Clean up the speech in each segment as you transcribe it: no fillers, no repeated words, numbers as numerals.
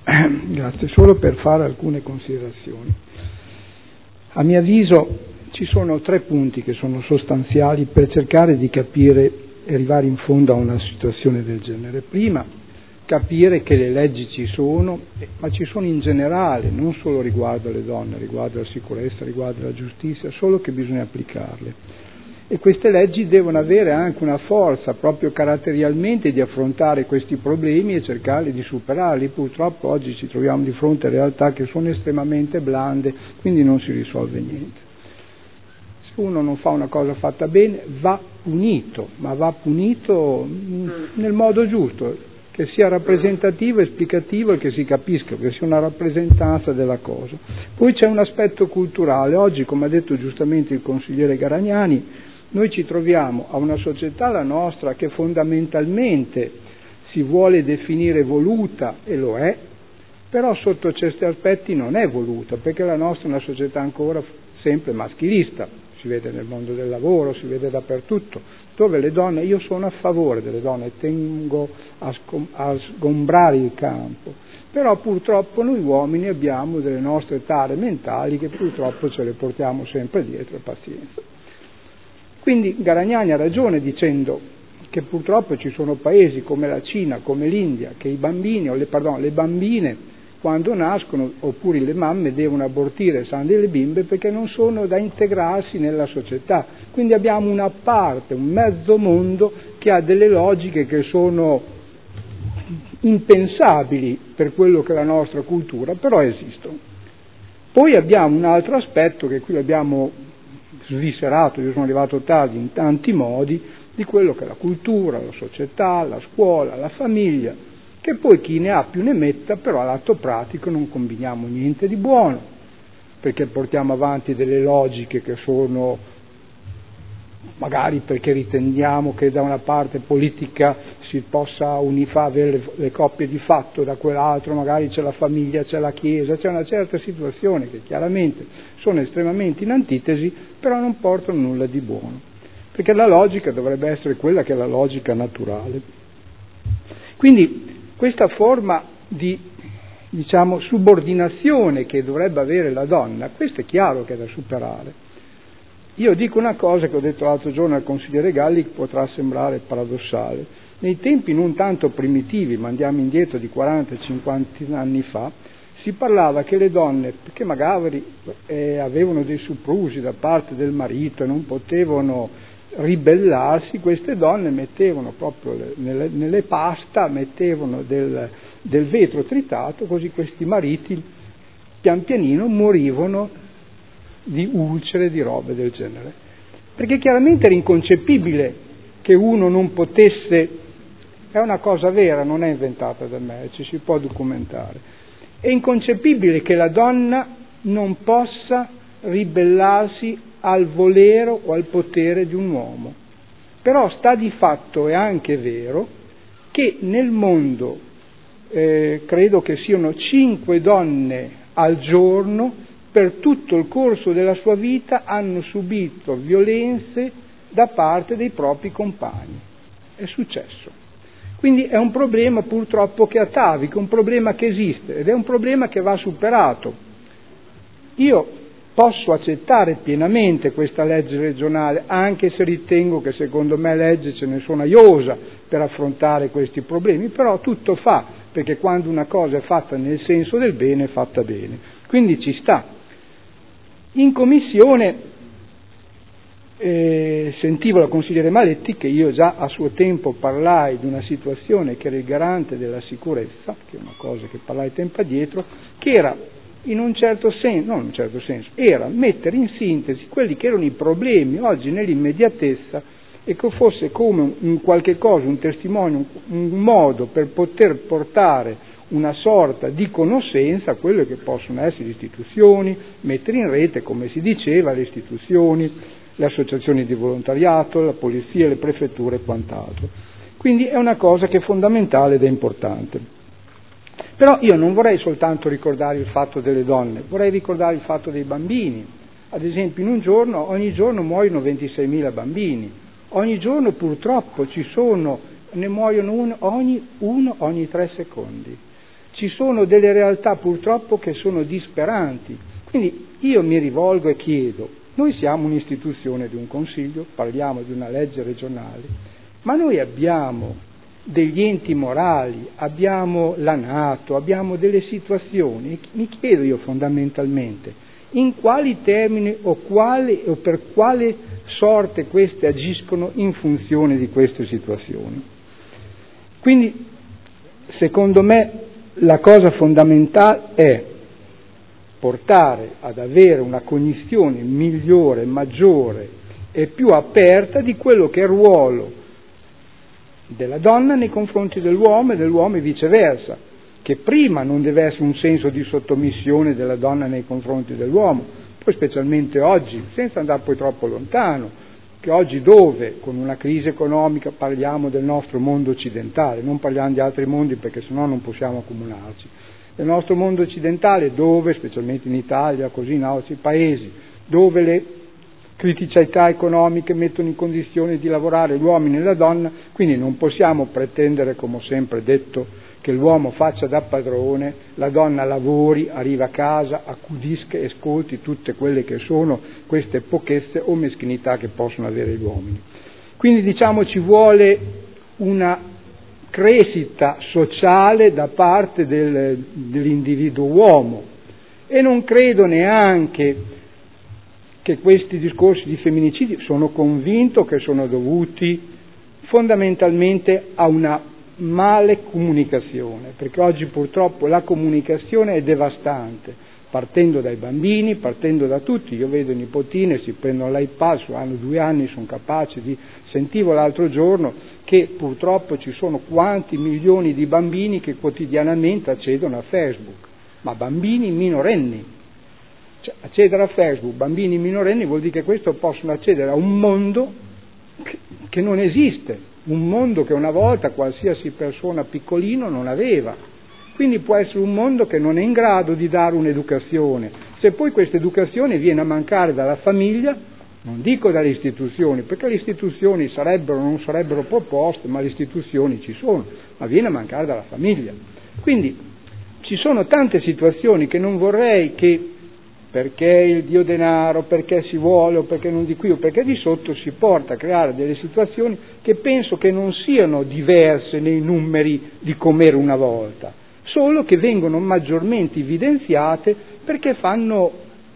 Grazie, solo per fare alcune considerazioni. A mio avviso ci sono 3 punti che sono sostanziali per cercare di capire e arrivare in fondo a una situazione del genere. Prima, capire che le leggi ci sono, ma ci sono in generale, non solo riguardo alle donne, riguardo alla sicurezza, riguardo alla giustizia, solo che bisogna applicarle. E queste leggi devono avere anche una forza proprio caratterialmente di affrontare questi problemi e cercare di superarli. Purtroppo oggi ci troviamo di fronte a realtà che sono estremamente blande, quindi non si risolve niente. Se uno non fa una cosa fatta bene va punito, ma va punito nel modo giusto, che sia rappresentativo, esplicativo e che si capisca, che sia una rappresentanza della cosa. Poi c'è un aspetto culturale. Oggi, come ha detto giustamente il consigliere Garagnani, noi ci troviamo a una società, la nostra, che fondamentalmente si vuole definire evoluta, e lo è, però sotto certi aspetti non è evoluta, perché la nostra è una società ancora sempre maschilista, si vede nel mondo del lavoro, si vede dappertutto, dove le donne, io sono a favore delle donne, tengo a sgombrare il campo, però purtroppo noi uomini abbiamo delle nostre tare mentali che purtroppo ce le portiamo sempre dietro, pazienza. Quindi Garagnani ha ragione dicendo che purtroppo ci sono paesi come la Cina, come l'India, che i bambini, le bambine quando nascono, oppure le mamme devono abortire, sanno delle bimbe perché non sono da integrarsi nella società. Quindi abbiamo una parte, un mezzo mondo che ha delle logiche che sono impensabili per quello che è la nostra cultura, però esistono. Poi abbiamo un altro aspetto che qui abbiamo sviscerato, io sono arrivato tardi in tanti modi, di quello che è la cultura, la società, la scuola, la famiglia, che poi chi ne ha più ne metta, però all'atto pratico non combiniamo niente di buono, perché portiamo avanti delle logiche che sono, magari perché riteniamo che da una parte politica si possa avere le coppie di fatto, da quell'altro magari c'è la famiglia, c'è la chiesa, c'è una certa situazione che chiaramente sono estremamente in antitesi, però non portano nulla di buono, perché la logica dovrebbe essere quella che è la logica naturale. Quindi questa forma di, subordinazione che dovrebbe avere la donna, questo è chiaro che è da superare. Io dico una cosa che ho detto l'altro giorno al consigliere Galli, che potrà sembrare paradossale. Nei tempi non tanto primitivi, ma andiamo indietro di 40-50 anni fa, si parlava che le donne, perché magari avevano dei soprusi da parte del marito e non potevano ribellarsi, queste donne mettevano proprio nelle pasta, mettevano del vetro tritato, così questi mariti pian pianino morivano di ulcere, di robe del genere. Perché chiaramente era inconcepibile che uno non potesse, è una cosa vera, non è inventata da me, ci si può documentare, è inconcepibile che la donna non possa ribellarsi al volere o al potere di un uomo. Però sta di fatto, è anche vero, che nel mondo credo che siano 5 donne al giorno per tutto il corso della sua vita hanno subito violenze da parte dei propri compagni. È successo. Quindi è un problema purtroppo che atavica, un problema che esiste ed è un problema che va superato. Io posso accettare pienamente questa legge regionale, anche se ritengo che secondo me legge ce ne sono a iosa per affrontare questi problemi, però tutto fa, perché quando una cosa è fatta nel senso del bene è fatta bene. Quindi ci sta. In commissione sentivo la consigliere Maletti che io già a suo tempo parlai di una situazione che era il garante della sicurezza, che è una cosa che parlai tempo addietro, che era in un certo senso, non in un certo senso, era mettere in sintesi quelli che erano i problemi oggi nell'immediatezza e che fosse come un qualche cosa, un testimonio, un modo per poter portare una sorta di conoscenza a quelle che possono essere le istituzioni, mettere in rete, come si diceva, le istituzioni, le associazioni di volontariato, la polizia, le prefetture e quant'altro. Quindi è una cosa che è fondamentale ed è importante. Però io non vorrei soltanto ricordare il fatto delle donne, vorrei ricordare il fatto dei bambini. Ad esempio ogni giorno muoiono 26.000 bambini, ogni giorno purtroppo ne muoiono uno ogni 3 secondi. ci sono delle realtà purtroppo che sono disperanti. Quindi io mi rivolgo e chiedo, noi siamo un'istituzione di un consiglio, parliamo di una legge regionale, ma noi abbiamo degli enti morali, abbiamo la NATO, abbiamo delle situazioni, mi chiedo io fondamentalmente in quali termini o per quale sorte queste agiscono in funzione di queste situazioni. Quindi, secondo me, la cosa fondamentale è portare ad avere una cognizione migliore, maggiore e più aperta di quello che è il ruolo della donna nei confronti dell'uomo e viceversa, che prima non deve essere un senso di sottomissione della donna nei confronti dell'uomo, poi specialmente oggi, senza andare poi troppo lontano, che oggi dove con una crisi economica parliamo del nostro mondo occidentale, non parliamo di altri mondi perché sennò non possiamo accomunarci, del nostro mondo occidentale dove, specialmente in Italia, così in altri paesi, dove le criticità economiche mettono in condizione di lavorare gli uomini e la donna, quindi non possiamo pretendere, come ho sempre detto, che l'uomo faccia da padrone, la donna lavori, arriva a casa, accudisca e ascolti tutte quelle che sono queste pochezze o meschinità che possono avere gli uomini. Quindi diciamo ci vuole una crescita sociale da parte dell'individuo uomo e non credo neanche che questi discorsi di femminicidi, sono convinto che sono dovuti fondamentalmente a una male comunicazione, perché oggi purtroppo la comunicazione è devastante, partendo dai bambini, partendo da tutti. Io vedo i nipotine, si prendono l'iPad, hanno 2 anni, sono capaci di... Sentivo l'altro giorno che purtroppo ci sono quanti milioni di bambini che quotidianamente accedono a Facebook, ma bambini minorenni. Cioè, accedere a Facebook, bambini minorenni, vuol dire che questo possono accedere a un mondo che non esiste, un mondo che una volta qualsiasi persona piccolino non aveva. Quindi può essere un mondo che non è in grado di dare un'educazione. Se poi questa educazione viene a mancare dalla famiglia, non dico dalle istituzioni, perché le istituzioni sarebbero o non sarebbero proposte, ma le istituzioni ci sono, ma viene a mancare dalla famiglia. Quindi ci sono tante situazioni che non vorrei che, perché il dio denaro, perché si vuole, o perché non di qui, o perché di sotto, si porta a creare delle situazioni che penso che non siano diverse nei numeri di com'era una volta, solo che vengono maggiormente evidenziate perché fanno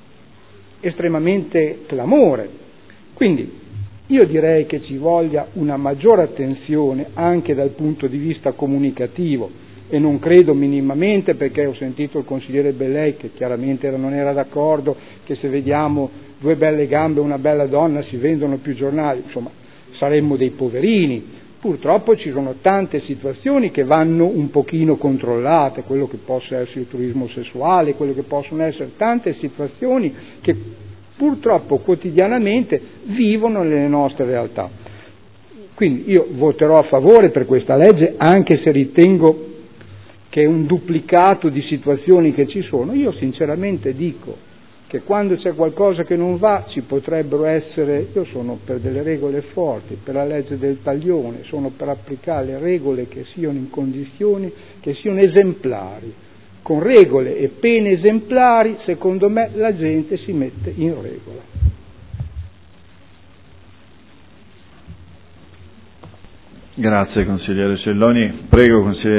estremamente clamore. Quindi io direi che ci voglia una maggiore attenzione anche dal punto di vista comunicativo, e non credo minimamente, perché ho sentito il consigliere Bellei che chiaramente non era d'accordo, che se vediamo 2 belle gambe e una bella donna si vendono più giornali, insomma saremmo dei poverini. Purtroppo ci sono tante situazioni che vanno un pochino controllate, quello che possa essere il turismo sessuale, quello che possono essere tante situazioni che purtroppo quotidianamente vivono nelle nostre realtà. Quindi io voterò a favore per questa legge, anche se ritengo che è un duplicato di situazioni che ci sono. Io sinceramente dico che quando c'è qualcosa che non va ci potrebbero essere, io sono per delle regole forti, per la legge del taglione, sono per applicare regole che siano in condizioni, che siano esemplari. Con regole e pene esemplari, secondo me, la gente si mette in regola. Grazie consigliere Celloni. Prego consigliere